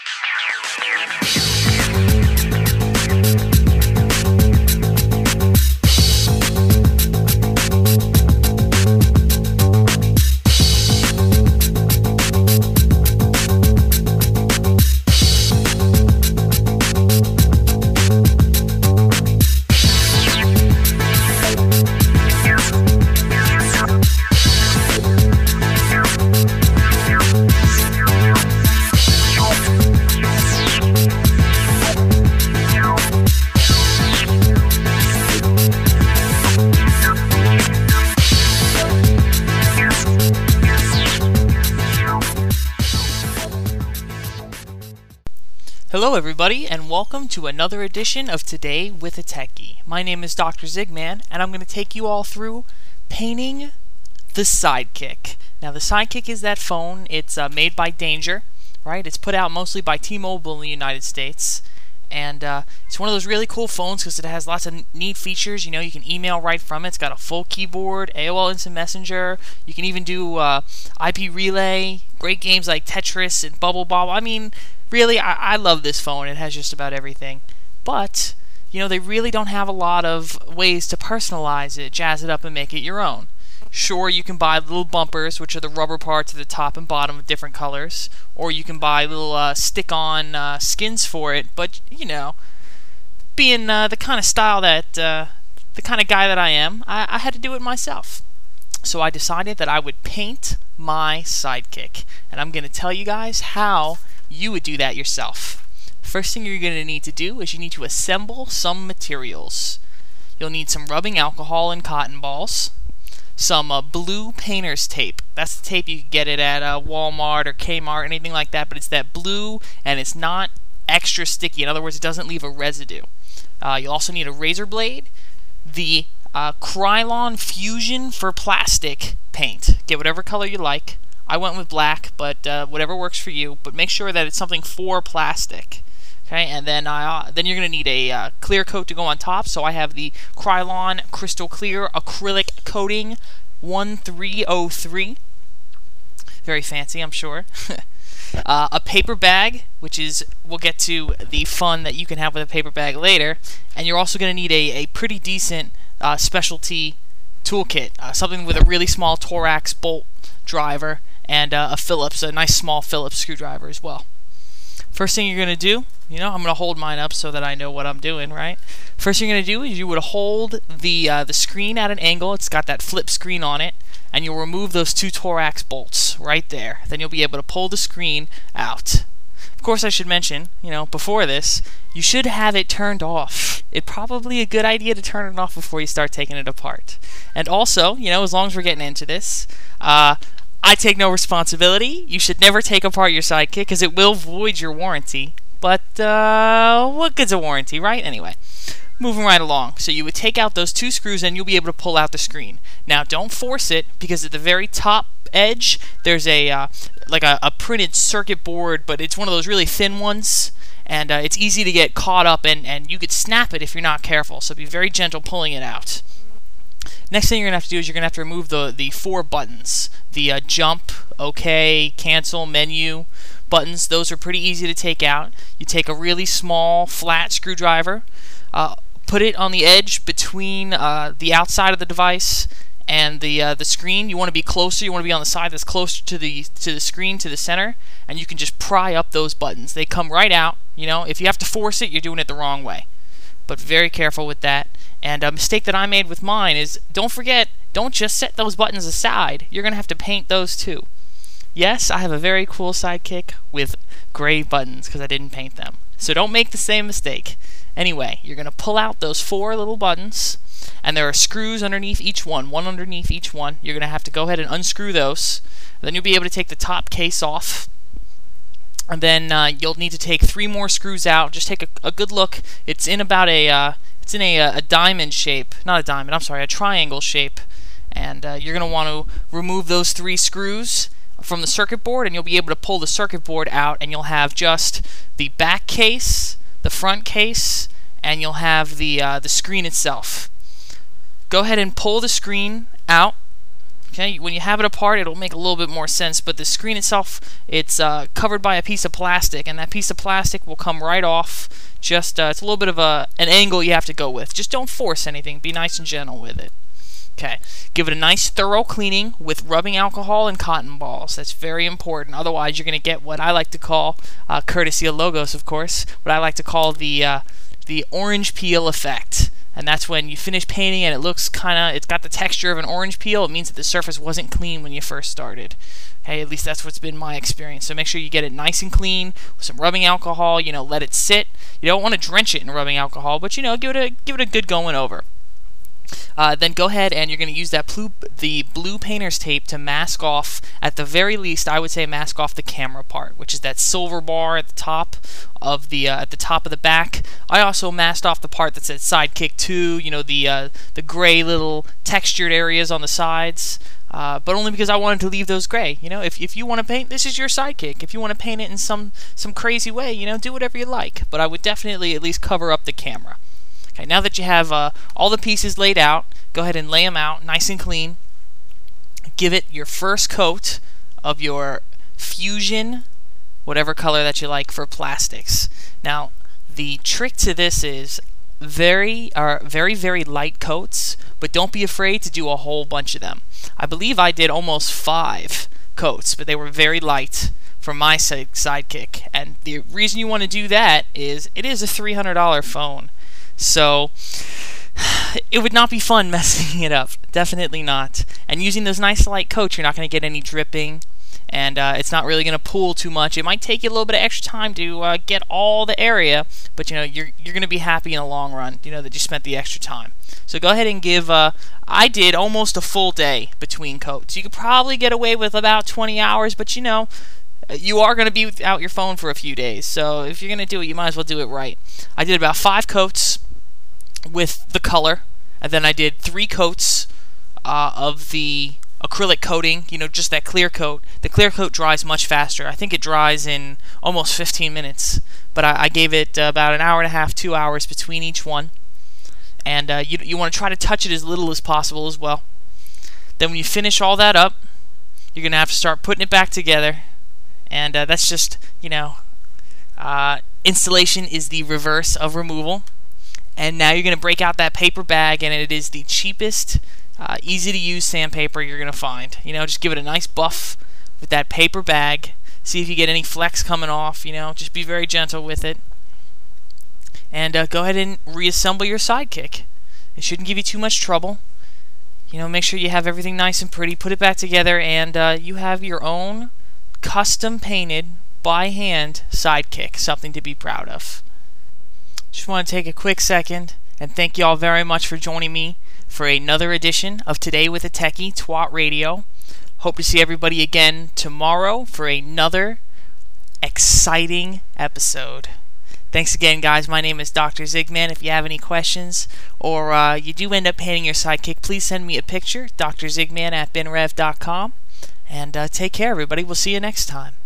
Hello everybody, and welcome to another edition of Today with a Techie. My name is Dr. Zigman, and I'm going to take you all through painting the Sidekick. Now the Sidekick is that phone. It's made by Danger, right? It's put out mostly by T-Mobile in the United States. And it's one of those really cool phones because it has lots of neat features. You know, you can email right from it. It's got a full keyboard, AOL Instant Messenger. You can even do IP Relay, great games like Tetris and Bubble Bobble. I mean, really, I love this phone. It has just about everything. But, you know, they really don't have a lot of ways to personalize it, jazz it up, and make it your own. Sure, you can buy little bumpers, which are the rubber parts at the top and bottom with different colors, or you can buy little stick-on skins for it, but, you know, being the kind of style that, the kind of guy that I am, I had to do it myself. So I decided that I would paint my Sidekick, and I'm going to tell you guys how you would do that yourself. First thing you're going to need to do is you need to assemble some materials. You'll need some rubbing alcohol and cotton balls, some blue painter's tape. That's the tape you can get it at Walmart or Kmart, anything like that, but it's that blue and it's not extra sticky. In other words, it doesn't leave a residue. You'll also need a razor blade, the Krylon Fusion for plastic paint. Get whatever color you like. I went with black, but whatever works for you. But make sure that it's something for plastic. Okay, and then you're going to need a clear coat to go on top. So I have the Krylon Crystal Clear Acrylic Coating 1303. Very fancy, I'm sure. A paper bag, which is, we'll get to the fun that you can have with a paper bag later. And you're also going to need a pretty decent specialty toolkit. Something with a really small Torx bolt driver and a Phillips, a nice small Phillips screwdriver as well. First thing you're going to do, you know, I'm going to hold mine up so that I know what I'm doing, right? First thing you're going to do is you would hold the screen at an angle. It's got that flip screen on it, and you'll remove those two Torx bolts right there. Then you'll be able to pull the screen out. Of course, I should mention, you know, before this, you should have it turned off. It's probably a good idea to turn it off before you start taking it apart. And also, you know, as long as we're getting into this, I take no responsibility. You should never take apart your Sidekick because it will void your warranty. But what good's a warranty, right? Anyway, moving right along. So you would take out those two screws and you'll be able to pull out the screen. Now, don't force it because at the very top edge there's a like a printed circuit board, but it's one of those really thin ones, and it's easy to get caught up, and you could snap it if you're not careful. So be very gentle pulling it out. Next thing you're going to have to do is you're going to have to remove the four buttons. The jump, OK, cancel, menu buttons. Those are pretty easy to take out. You take a really small, flat screwdriver, put it on the edge between the outside of the device and the screen. You want to be closer. You want to be on the side that's closer to the screen, to the center, and you can just pry up those buttons. They come right out. You know, if you have to force it, you're doing it the wrong way. But very careful with that. And a mistake that I made with mine is, don't forget, don't just set those buttons aside. You're going to have to paint those too. Yes, I have a very cool Sidekick with gray buttons because I didn't paint them. So don't make the same mistake. Anyway, you're going to pull out those four little buttons, and there are screws underneath each one underneath each one. You're going to have to go ahead and unscrew those. Then you'll be able to take the top case off. And then you'll need to take 3 more screws out. Just take a good look. It's in about a diamond shape. Not a diamond, I'm sorry, a triangle shape. And you're going to want to remove those 3 screws from the circuit board, and you'll be able to pull the circuit board out, and you'll have just the back case, the front case, and you'll have the screen itself. Go ahead and pull the screen out. Okay, when you have it apart, it'll make a little bit more sense, but the screen itself, it's covered by a piece of plastic, and that piece of plastic will come right off. Just, it's a little bit of an angle you have to go with. Just don't force anything. Be nice and gentle with it. Okay, give it a nice thorough cleaning with rubbing alcohol and cotton balls. That's very important. Otherwise, you're going to get what I like to call, courtesy of Logos, of course, what I like to call the orange peel effect. And that's when you finish painting and it looks it's got the texture of an orange peel. It means that the surface wasn't clean when you first started. Okay, at least that's what's been my experience. So make sure you get it nice and clean with some rubbing alcohol. Let it sit. You don't want to drench it in rubbing alcohol, but give it a good going over. Then go ahead and you're going to use the blue painter's tape to mask off, at the very least, I would say mask off the camera part, which is that silver bar at the top of the back. I also masked off the part that said Sidekick 2, the gray little textured areas on the sides. But only because I wanted to leave those gray. If you want to paint, this is your Sidekick. If you want to paint it in some crazy way, do whatever you like. But I would definitely at least cover up the camera. Okay, now that you have all the pieces laid out, go ahead and lay them out nice and clean. Give it your first coat of your Fusion, whatever color that you like, for plastics. Now, the trick to this is very, very light coats, but don't be afraid to do a whole bunch of them. I believe I did almost 5 coats, but they were very light for my Sidekick. And the reason you want to do that is it is a $300 phone. So it would not be fun messing it up. Definitely not. And using those nice light coats, you're not going to get any dripping, and it's not really going to pool too much. It might take you a little bit of extra time to get all the area, but you're going to be happy in the long run. That you spent the extra time. So go ahead and give. I did almost a full day between coats. You could probably get away with about 20 hours, but you are going to be without your phone for a few days. So if you're going to do it, you might as well do it right. I did about 5 coats with the color, and then I did 3 coats of the acrylic coating, just that clear coat. The clear coat dries much faster. I think it dries in almost 15 minutes, but I gave it about an hour and a half, 2 hours between each one. And you want to try to touch it as little as possible as well. Then when you finish all that up, you're going to have to start putting it back together, and that's just, installation is the reverse of removal. And now you're going to break out that paper bag, and it is the cheapest, easy to use sandpaper you're going to find. Just give it a nice buff with that paper bag. See if you get any flecks coming off. Just be very gentle with it. And go ahead and reassemble your Sidekick. It shouldn't give you too much trouble. Make sure you have everything nice and pretty. Put it back together, and you have your own custom painted, by hand Sidekick. Something to be proud of. Just want to take a quick second and thank you all very much for joining me for another edition of Today with a Techie Twat Radio. Hope to see everybody again tomorrow for another exciting episode. Thanks again, guys. My name is Dr. Zigman. If you have any questions or you do end up painting your Sidekick, please send me a picture, drzigman@binrev.com. And take care, everybody. We'll see you next time.